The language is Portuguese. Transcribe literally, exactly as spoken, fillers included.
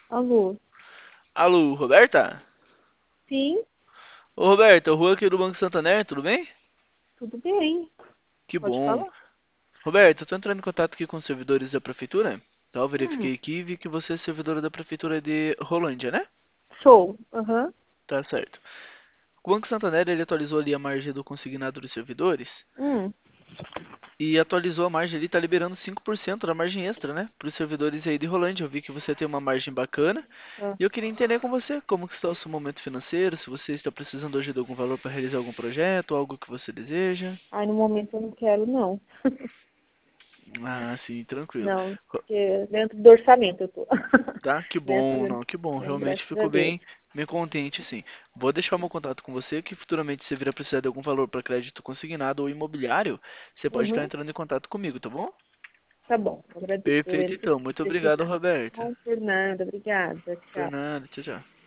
Alô? Alô, Roberta? Sim, Ô, Roberta, o Rua aqui do Banco Santander, tudo bem? tudo bem. Que Pode bom. falar? Roberta, eu tô entrando em contato aqui com os servidores da prefeitura. Então, eu Hum, verifiquei aqui e vi que você é servidora da prefeitura de Rolândia, né? sou. Aham. Tá certo. O Banco Santander, ele atualizou ali a margem do consignado dos servidores Hum, e atualizou a margem ali, tá liberando cinco por cento da margem extra, né? Para os servidores aí de Rolândia. Eu vi que você tem uma margem bacana ah. e eu queria entender com você como que está o seu momento financeiro, se você está precisando hoje de algum valor para realizar algum projeto, algo que você deseja. Ai, no momento eu não quero, não. Ah, sim, tranquilo. Não, porque dentro do orçamento eu tô. Tá? Que Né, bom, fazendo não, que bom. bem, Realmente graças a ficou Deus. bem, bem contente, sim. Vou deixar meu contato com você, que futuramente se vir a precisar de algum valor para crédito consignado ou imobiliário, você pode estar Uhum, entrando em contato comigo, tá bom? tá bom, agradeço. Eu Perfeito, irei então. Muito obrigado, precisar. Roberta. Não por nada, obrigada. Por Tchau. nada, tchau, tchau.